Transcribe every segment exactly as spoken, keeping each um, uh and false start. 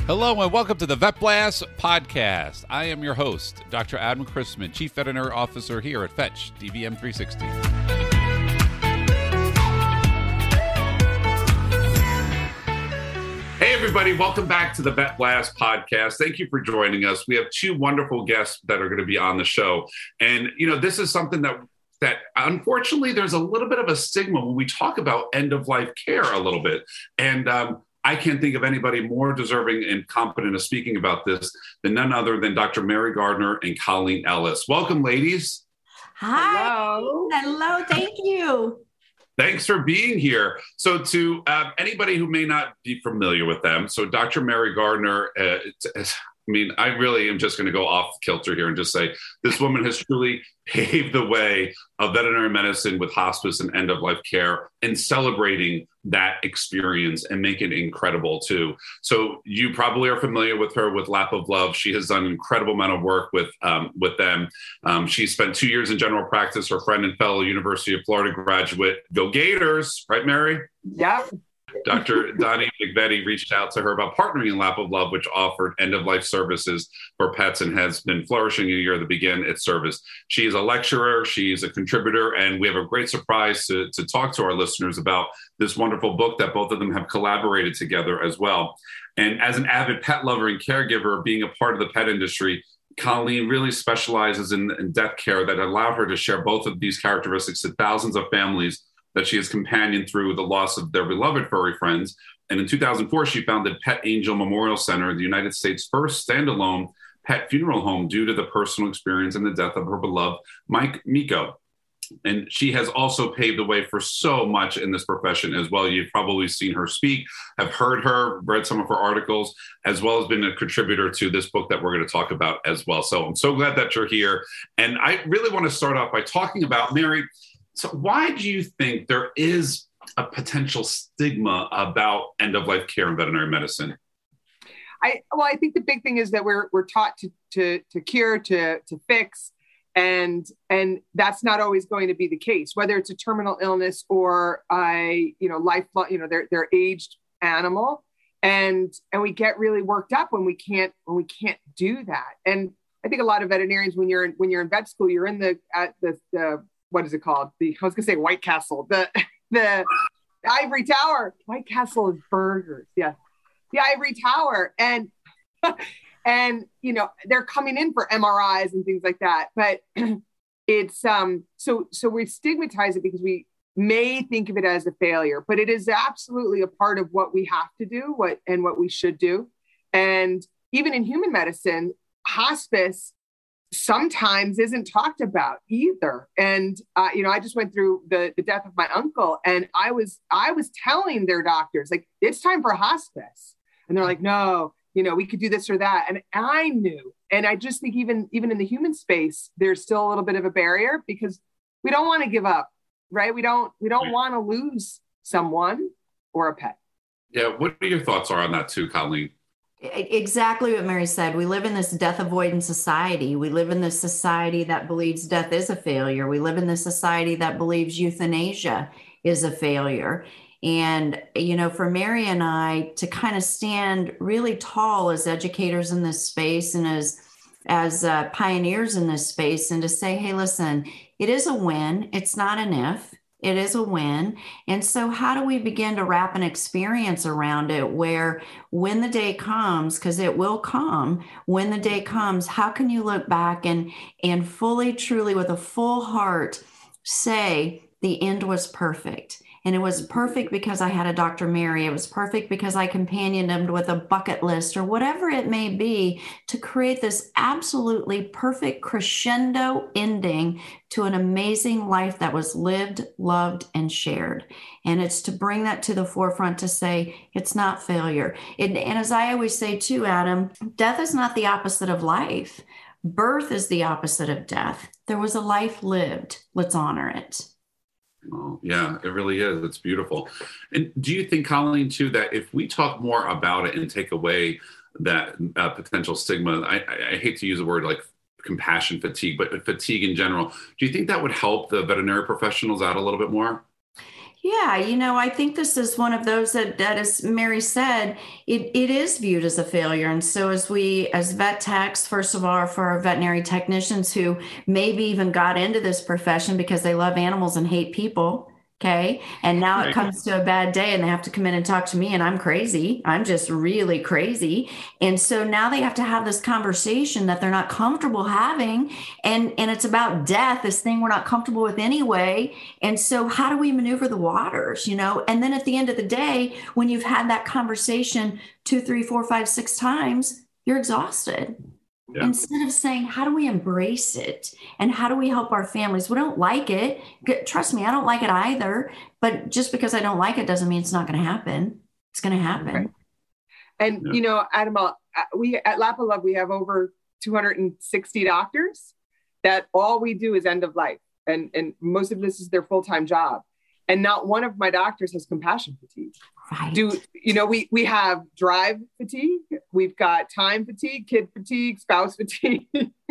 Hello and welcome to the Vet Blast podcast. I am your host, Doctor Adam Chrisman, Chief Veterinary Officer here at Fetch D V M three sixty. Hey everybody, welcome back to the Vet Blast podcast. Thank you for joining us. We have two wonderful guests that are going to be on the show. And, you know, this is something that that unfortunately there's a little bit of a stigma when we talk about end-of-life care a little bit. And um, I can't think of anybody more deserving and competent of speaking about this than none other than Doctor Mary Gardner and Colleen Ellis. Welcome, ladies. Hi. Hello. Hello. Thank you. Thanks for being here. So to uh, anybody who may not be familiar with them, so Doctor Mary Gardner, uh, I mean, I really am just going to go off kilter here and just say this woman has truly paved the way of veterinary medicine with hospice and end-of-life care and celebrating that experience and make it incredible too. So you probably are familiar with her with Lap of Love. She has done an incredible amount of work with um, with them. Um, she spent two years in general practice. Her friend and fellow University of Florida graduate, go Gators, right, Mary? Yeah. Doctor Donnie McVetti reached out to her about partnering in Lap of Love, which offered end-of-life services for pets and has been flourishing a year to begin its service. She is a lecturer, she's a contributor, and we have a great surprise to, to talk to our listeners about this wonderful book that both of them have collaborated together as well. And as an avid pet lover and caregiver, being a part of the pet industry, Colleen really specializes in, in death care that allowed her to share both of these characteristics to thousands of families that she has companioned through the loss of their beloved furry friends. And in two thousand four, she founded Pet Angel Memorial Center, the United States' first standalone pet funeral home due to the personal experience and the death of her beloved Mike Miko. And she has also paved the way for so much in this profession as well. You've probably seen her speak, have heard her, read some of her articles, as well as been a contributor to this book that we're going to talk about as well. So I'm so glad that you're here. And I really want to start off by talking about, Mary, so why do you think there is a potential stigma about end-of-life care in veterinary medicine? I well, I think the big thing is that we're we're taught to to to cure, to to fix, and and that's not always going to be the case. Whether it's a terminal illness or a you know lifelong, you know they're they're aged animal, and and we get really worked up when we can't when we can't do that. And I think a lot of veterinarians, when you're in, when you're in vet school, you're in the at the the what is it called? The, I was going to say White Castle, the, the Ivory Tower. White Castle is burgers. Yeah. The Ivory Tower. And, and, you know, they're coming in for M R Is and things like that. But it's, um, so, so we stigmatize it because we may think of it as a failure, but it is absolutely a part of what we have to do, what, and what we should do. And even in human medicine, hospice sometimes isn't talked about either. And, uh, you know, I just went through the, the death of my uncle, and I was, I was telling their doctors, like, it's time for hospice. And they're like, no, you know, we could do this or that. And I knew, and I just think even, even in the human space, there's still a little bit of a barrier because we don't want to give up, right? We don't, we don't want to lose someone or a pet. Yeah. What are your thoughts are on that too, Colleen? Exactly what Mary said. We live in this death avoidance society. We live in this society that believes death is a failure. We live in this society that believes euthanasia is a failure. And, you know, for Mary and I to kind of stand really tall as educators in this space and as, as uh, pioneers in this space, and to say, hey, listen, it is a win. It's not an if. It is a win. And so how do we begin to wrap an experience around it where when the day comes, because it will come, when the day comes, how can you look back and, and fully, truly, with a full heart, say the end was perfect? And it was perfect because I had a Doctor Mary. It was perfect because I companioned him with a bucket list or whatever it may be to create this absolutely perfect crescendo ending to an amazing life that was lived, loved, and shared. And it's to bring that to the forefront to say it's not failure. It, and as I always say too, Adam, death is not the opposite of life. Birth is the opposite of death. There was a life lived. Let's honor it. Oh, yeah, it really is. It's beautiful. And do you think, Colleen, too, that if we talk more about it and take away that uh, potential stigma, I, I, I hate to use the word like compassion fatigue, but fatigue in general, do you think that would help the veterinary professionals out a little bit more? Yeah, you know, I think this is one of those that, that as Mary said, it, it is viewed as a failure. And so as we, as vet techs, first of all, for our veterinary technicians who maybe even got into this profession because they love animals and hate people. Okay. And now it Right. comes to a bad day and they have to come in and talk to me and I'm crazy. I'm just really crazy. And so now they have to have this conversation that they're not comfortable having. And, and it's about death, this thing we're not comfortable with anyway. And so how do we maneuver the waters, you know? And then at the end of the day, when you've had that conversation two, three, four, five, six times, you're exhausted. Yeah. Instead of saying, how do we embrace it? And how do we help our families? We don't like it. Trust me, I don't like it either. But just because I don't like it doesn't mean it's not going to happen. It's going to happen. Right. And, yeah. you know, Adam, we at Lap of Love, we have over two hundred sixty doctors that all we do is end of life. And, and most of this is their full-time job. And not one of my doctors has compassion fatigue. Right. Do you know, we, we have drive fatigue. We've got time fatigue, kid fatigue, spouse fatigue,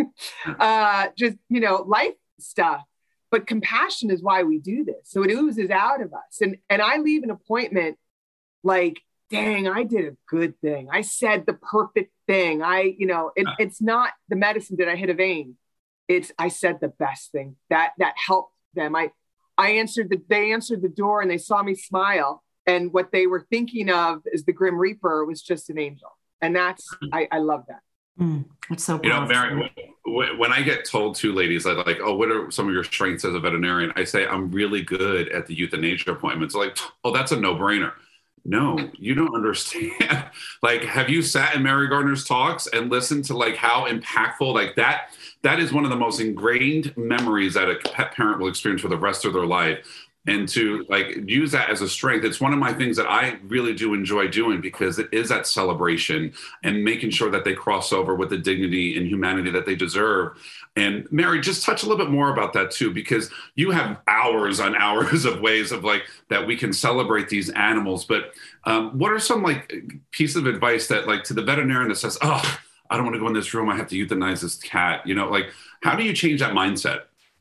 uh, just, you know, life stuff. But compassion is why we do this. So it oozes out of us. And, and I leave an appointment like, dang, I did a good thing. I said the perfect thing. I, you know, it, it's not the medicine that I hit a vein. It's, I said the best thing that, that helped them. I, I answered the, they answered the door and they saw me smile. And what they were thinking of as the Grim Reaper was just an angel. And that's, I, I love that. Mm, it's so You know, Mary, when I get told to ladies, I like, oh, what are some of your strengths as a veterinarian? I say, I'm really good at the euthanasia appointments. Like, oh, that's a no brainer. No, you don't understand. Like, have you sat in Mary Gardner's talks and listened to like how impactful, like that, that is one of the most ingrained memories that a pet parent will experience for the rest of their life. And to like use that as a strength, it's one of my things that I really do enjoy doing because it is that celebration and making sure that they cross over with the dignity and humanity that they deserve. And Mary, just touch a little bit more about that too, because you have hours on hours of ways of like that we can celebrate these animals. But um, what are some like pieces of advice that like to the veterinarian that says, oh, I don't want to go in this room, I have to euthanize this cat, you know, like how do you change that mindset?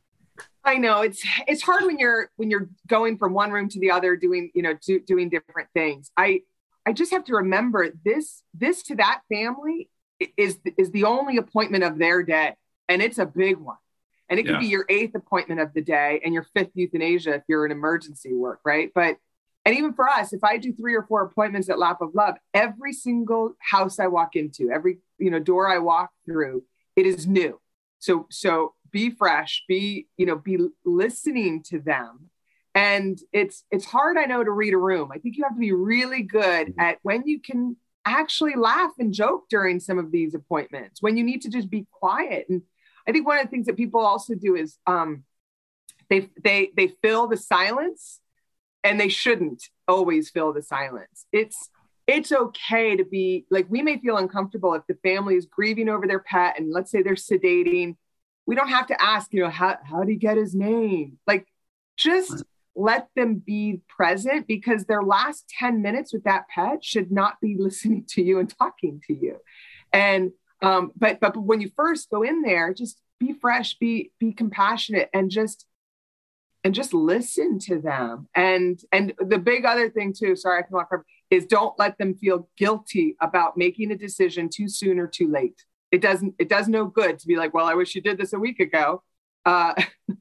I know it's it's hard when you're when you're going from one room to the other, doing you know do, doing different things. I I just have to remember this this to that family is is the only appointment of their day, and it's a big one, and it could yeah. be your eighth appointment of the day and your fifth euthanasia if you're in emergency work, right? But and even for us, if I do three or four appointments at Lap of Love, every single house I walk into, every you know door I walk through, it is new. So so. Be fresh, be, you know, be listening to them. And it's, it's hard, I know, to read a room. I think you have to be really good at when you can actually laugh and joke during some of these appointments, when you need to just be quiet. And I think one of the things that people also do is um, they, they, they fill the silence, and they shouldn't always fill the silence. It's, it's okay to be like, we may feel uncomfortable if the family is grieving over their pet and let's say they're sedating. We don't have to ask, you know, how, how did he get his name? Like, just right. let them be present, because their last ten minutes with that pet should not be listening to you and talking to you. And, um, but, but when you first go in there, just be fresh, be, be compassionate, and just, and just listen to them. And, and the big other thing too, sorry, I can walk over, is don't let them feel guilty about making a decision too soon or too late. It doesn't, it does no good to be like, well, I wish you did this a week ago. Uh,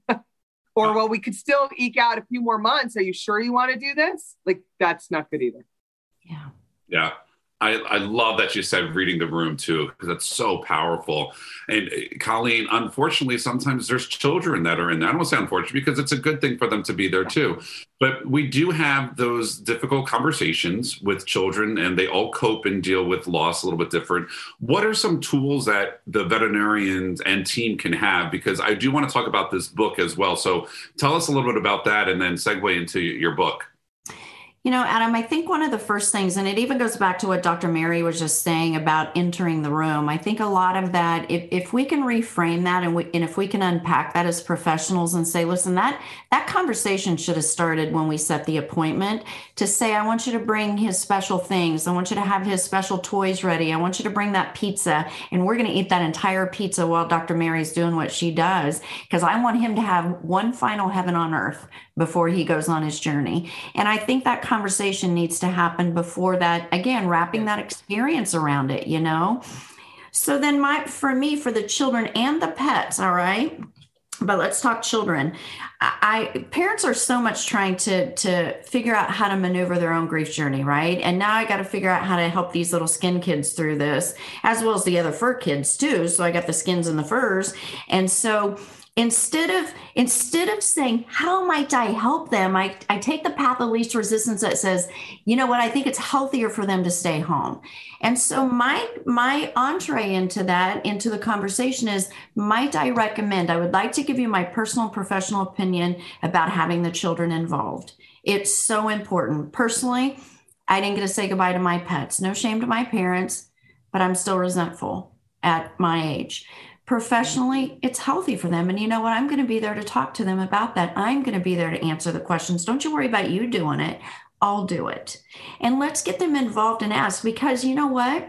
or, well, we could still eke out a few more months. Are you sure you want to do this? Like, that's not good either. Yeah. Yeah. I, I love that you said reading the room too, because that's so powerful. And Colleen, unfortunately, sometimes there's children that are in there. I don't want to say unfortunately, because it's a good thing for them to be there too. But we do have those difficult conversations with children, and they all cope and deal with loss a little bit different. What are some tools that the veterinarians and team can have? Because I do want to talk about this book as well. So tell us a little bit about that, and then segue into your book. You know, Adam, I think one of the first things, and it even goes back to what Doctor Mary was just saying about entering the room. I think a lot of that, if, if we can reframe that and, we, and if we can unpack that as professionals and say, listen, that that conversation should have started when we set the appointment, to say, I want you to bring his special things. I want you to have his special toys ready. I want you to bring that pizza, and we're going to eat that entire pizza while Doctor Mary's doing what she does, because I want him to have one final heaven on earth before he goes on his journey. And I think that conversation needs to happen before that, again, wrapping that experience around it, you know? So then my, for me, for the children and the pets, all right, but let's talk children. I, I parents are so much trying to, to figure out how to maneuver their own grief journey, right? And now I got to figure out how to help these little skin kids through this, as well as the other fur kids too. So I got the skins and the furs. And so Instead of instead of saying, how might I help them? I, I take the path of least resistance that says, you know what, I think it's healthier for them to stay home. And so my my entree into that, into the conversation is, might I recommend, I would like to give you my personal and professional opinion about having the children involved. It's so important. Personally, I didn't get to say goodbye to my pets. No shame to my parents, but I'm still resentful at my age. Professionally, it's healthy for them. And you know what? I'm going to be there to talk to them about that. I'm going to be there to answer the questions. Don't you worry about you doing it. I'll do it. And let's get them involved and ask, because you know what?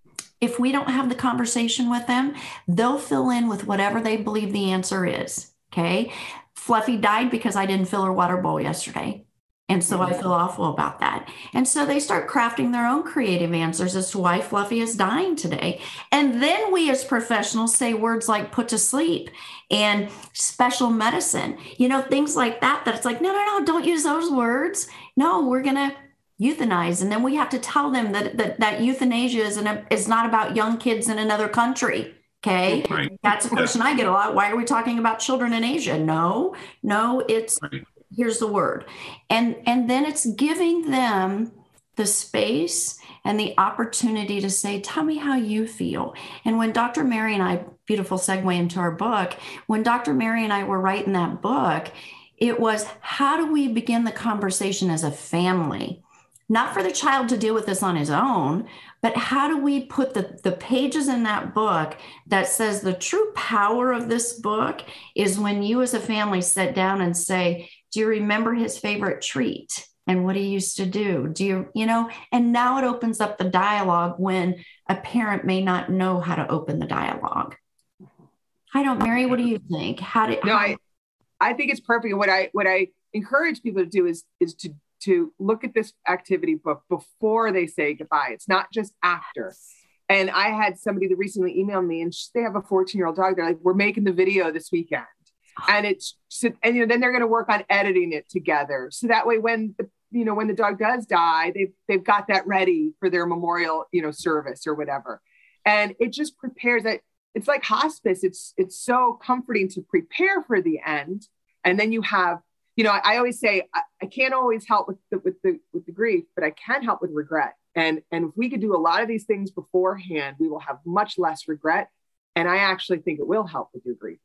If we don't have the conversation with them, they'll fill in with whatever they believe the answer is. Okay. Fluffy died because I didn't fill her water bowl yesterday. And so I feel awful about that. And so they start crafting their own creative answers as to why Fluffy is dying today. And then we as professionals say words like put to sleep and special medicine, you know, things like that, that it's like, no, no, no, don't use those words. No, we're going to euthanize. And then we have to tell them that that, that euthanasia is, an, is not about young kids in another country. Okay. Right. That's a question I get a lot. Why are we talking about children in Asia? No, no, it's... Right. Here's the word. And, and then it's giving them the space and the opportunity to say, tell me how you feel. And when Doctor Mary and I, beautiful segue into our book, when Doctor Mary and I were writing that book, it was, how do we begin the conversation as a family? Not for the child to deal with this on his own, but how do we put the, the pages in that book that says the true power of this book is when you as a family sit down and say, do you remember his favorite treat and what he used to do? Do you, you know, and now it opens up the dialogue when a parent may not know how to open the dialogue. I don't, Mary, what do you think? How did, no, how- I, I think it's perfect. And what I, what I encourage people to do is, is to, to look at this activity book before they say goodbye. It's not just after. And I had somebody that recently emailed me, and they have a fourteen year old dog. They're like, we're making the video this weekend. And it's, and you know, then they're going to work on editing it together. So that way, when the, you know, when the dog does die, they've, they've got that ready for their memorial, you know, service or whatever. And it just prepares that. It's like hospice. It's, it's so comforting to prepare for the end. And then you have, you know, I, I always say, I, I can't always help with the, with the, with the grief, but I can help with regret. And, and if we could do a lot of these things beforehand, we will have much less regret. And I actually think it will help with your grief.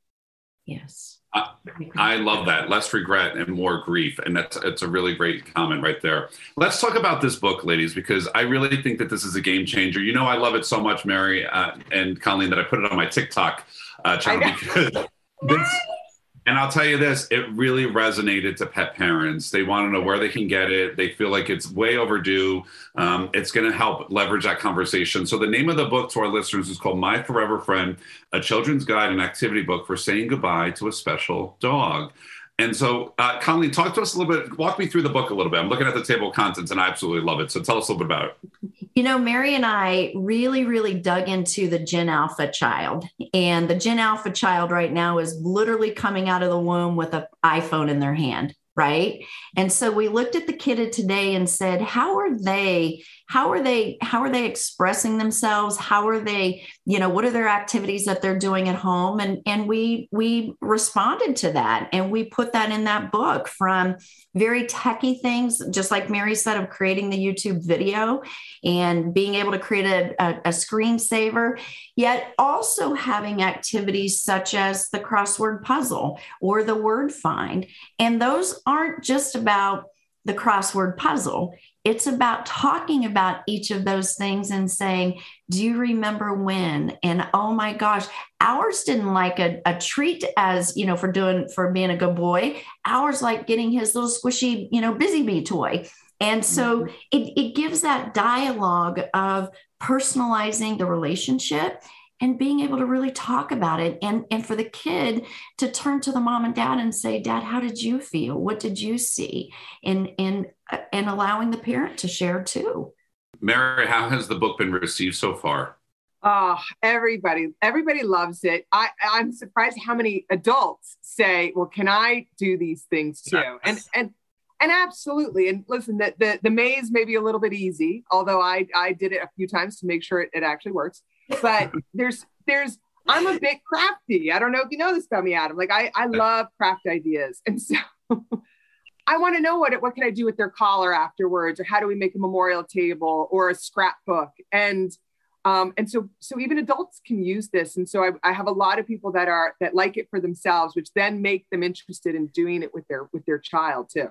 Yes. I, I love that. Less regret and more grief. And that's, it's a really great comment right there. Let's talk about this book, ladies, because I really think that this is a game changer. You know, I love it so much, Mary uh, and Colleen, that I put it on my TikTok uh, channel because this, and I'll tell you this, it really resonated to pet parents. They want to know where they can get it. They feel like it's way overdue. Um, it's going to help leverage that conversation. So the name of the book to our listeners is called My Forever Friend, a children's guide and activity book for saying goodbye to a special dog. And so, uh, Colleen, talk to us a little bit, walk me through the book a little bit. I'm looking at the table of contents and I absolutely love it. So tell us a little bit about it. You know, Mary and I really, really dug into the Gen Alpha child. And the Gen Alpha child right now is literally coming out of the womb with an iPhone in their hand, right? And so we looked at the kid of today and said, how are they, how are they, how are they expressing themselves? How are they, you know, what are their activities that they're doing at home? And, and we, we responded to that. And we put that in that book, from very techie things, just like Mary said, of creating the YouTube video and being able to create a, a, a screensaver, yet also having activities such as the crossword puzzle or the word find. And those aren't just about the crossword puzzle. It's about talking about each of those things and saying, do you remember when? And oh my gosh, ours didn't like a, a treat as, you know, for doing, for being a good boy. Ours like getting his little squishy, you know, busy bee toy. And so mm-hmm. it, it gives that dialogue of personalizing the relationship and being able to really talk about it. And, and for the kid to turn to the mom and dad and say, Dad, how did you feel? What did you see? And, and, and allowing the parent to share too. Mary, how has the book been received so far? Oh, everybody, everybody loves it. I, I'm surprised how many adults say, well, can I do these things too? Yes. And, and, and absolutely. And listen, the, the, the maze may be a little bit easy, although I, I did it a few times to make sure it, it actually works. But there's, there's, I'm a bit crafty. I don't know if you know this about me, Adam. Like I, I love craft ideas. And so I want to know what, what can I do with their collar afterwards, or how do we make a memorial table or a scrapbook? And, um, and so, so even adults can use this. And so I, I have a lot of people that are, that like it for themselves, which then make them interested in doing it with their, with their child too.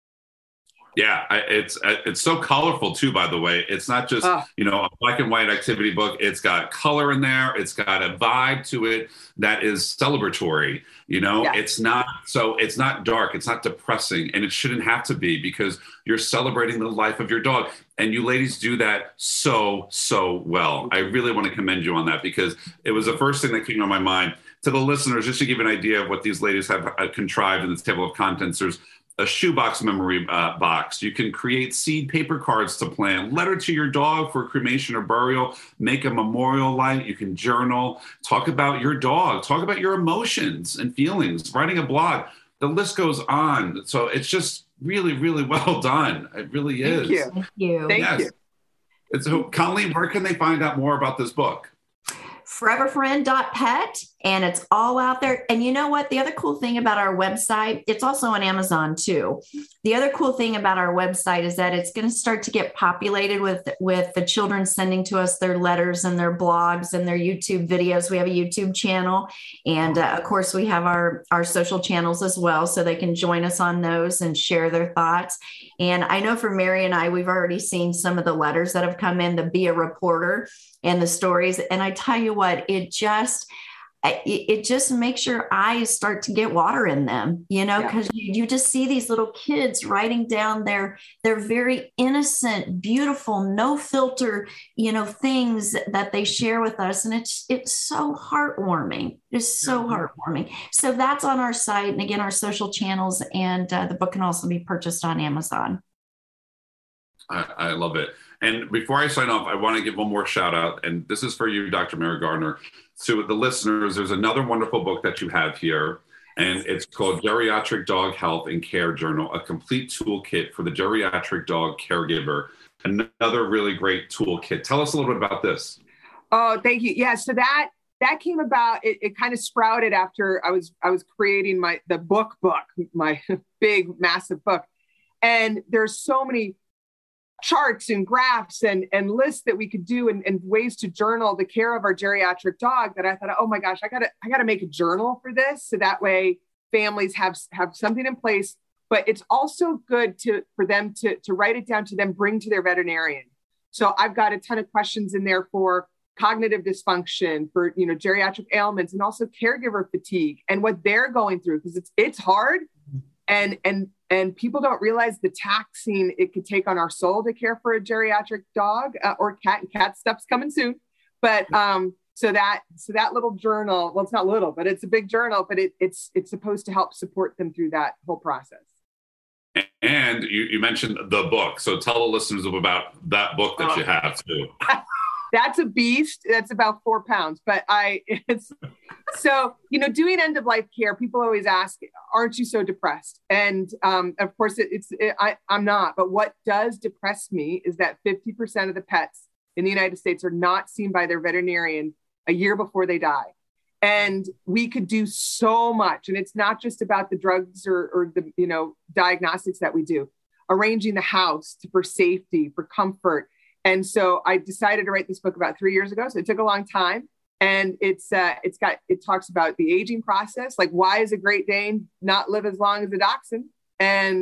Yeah, I, it's it's so colorful too, by the way. It's not just, uh, you know, a black and white activity book. It's got color in there. It's got a vibe to it that is celebratory. You know, yeah. It's not so it's not dark. It's not depressing. And it shouldn't have to be, because you're celebrating the life of your dog. And you ladies do that so, so well. I really want to commend you on that, because it was the first thing that came to my mind. To the listeners, just to give an idea of what these ladies have uh, contrived in this table of contents, there's a shoebox memory uh, box. You can create seed paper cards to plant, letter to your dog for cremation or burial, make a memorial light. You can journal, talk about your dog, talk about your emotions and feelings, writing a blog. The list goes on. So it's just really, really well done. It really is. Thank you. Thank you. Thank yes. you. And so, Colleen, where can they find out more about this book? forever friend dot pet, and it's all out there. And you know what? The other cool thing about our website, it's also on Amazon too. The other cool thing about our website is that it's going to start to get populated with, with the children sending to us their letters and their blogs and their YouTube videos. We have a YouTube channel. And uh, of course, we have our, our social channels as well, so they can join us on those and share their thoughts. And I know for Mary and I, we've already seen some of the letters that have come in, the Be a Reporter and the stories. And I tell you what, it just, it, it just makes your eyes start to get water in them, you know, because yeah. you, you just see these little kids writing down their, their very innocent, beautiful, no filter, you know, things that they share with us. And it's, it's so heartwarming. It's so yeah. heartwarming. So that's on our site. And again, our social channels, and uh, the book can also be purchased on Amazon. I, I love it. And before I sign off, I want to give one more shout out. And this is for you, Doctor Mary Gardner. To the listeners, there's another wonderful book that you have here. And it's called Geriatric Dog Health and Care Journal, a complete toolkit for the geriatric dog caregiver. Another really great toolkit. Tell us a little bit about this. Oh, thank you. Yeah, so that that came about, it, it kind of sprouted after I was I was creating my the book book, my big, massive book. And there's so many charts and graphs and, and lists that we could do, and, and ways to journal the care of our geriatric dog, that I thought, oh my gosh, I gotta, I gotta make a journal for this. So that way families have, have something in place, but it's also good to, for them to, to write it down, to then bring to their veterinarian. So I've got a ton of questions in there for cognitive dysfunction, for, you know, geriatric ailments, and also caregiver fatigue and what they're going through. Cause it's, it's hard. And, and, and people don't realize the taxing it could take on our soul to care for a geriatric dog uh, or cat, and cat stuff's coming soon. But um, so that, so that little journal, well, it's not little, but it's a big journal, but it, it's, it's supposed to help support them through that whole process. And you, you mentioned the book. So tell the listeners about that book that oh. you have too. That's a beast. That's about four pounds, but I, it's, so, you know, doing end of life care, people always ask, aren't you so depressed? And um, of course it, it's, it, I, I'm not, but what does depress me is that fifty percent of the pets in the United States are not seen by their veterinarian a year before they die. And we could do so much. And it's not just about the drugs or, or the, you know, diagnostics that we do, arranging the house to, for safety, for comfort. And so I decided to write this book about three years ago. So it took a long time. And it's uh, it's got it talks about the aging process, like why is a Great Dane not live as long as a Dachshund, and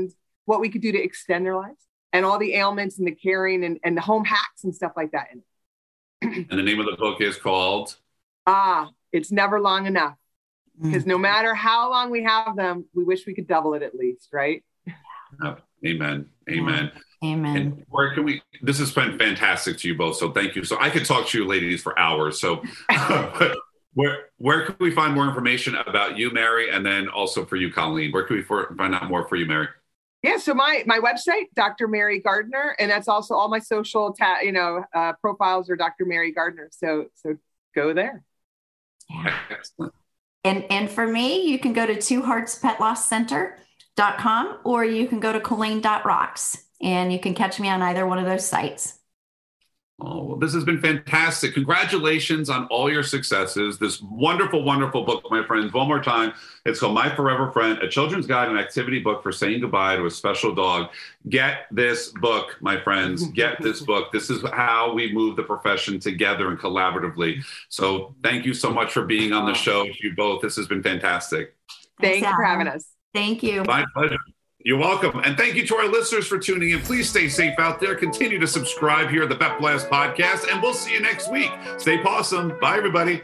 what we could do to extend their lives and all the ailments and the caring and, and the home hacks and stuff like that. And the name of the book is called? Ah, It's Never Long Enough. Because no matter how long we have them, we wish we could double it at least, right? Oh, amen. Amen. Amen. And where can we, this has been fantastic to you both. So thank you. So I could talk to you ladies for hours. So but where, where can we find more information about you, Mary? And then also for you, Colleen, where can we for, find out more for you, Mary? Yeah. So my, my website, Doctor Mary Gardner, and that's also all my social, ta- you know, uh, profiles are Doctor Mary Gardner. So, so go there. Yeah. Excellent. And, and for me, you can go to two hearts pet loss center dot com or you can go to colleen dot rocks and you can catch me on either one of those sites. Oh, well, this has been fantastic. Congratulations on all your successes. This wonderful, wonderful book, my friends. One more time. It's called My Forever Friend, a children's guide and activity book for saying goodbye to a special dog. Get this book, my friends. Get this book. This is how we move the profession together and collaboratively. So thank you so much for being on the show, you both. This has been fantastic. Thanks, Thanks for having us. Thank you. My pleasure. You're welcome. And thank you to our listeners for tuning in. Please stay safe out there. Continue to subscribe here at the Vet Blast Podcast, and we'll see you next week. Stay pawsome. Bye, everybody.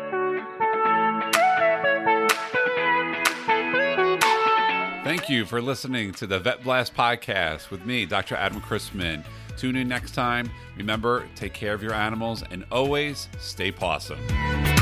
Thank you for listening to the Vet Blast Podcast with me, Doctor Adam Chrisman. Tune in next time. Remember, take care of your animals and always stay pawsome.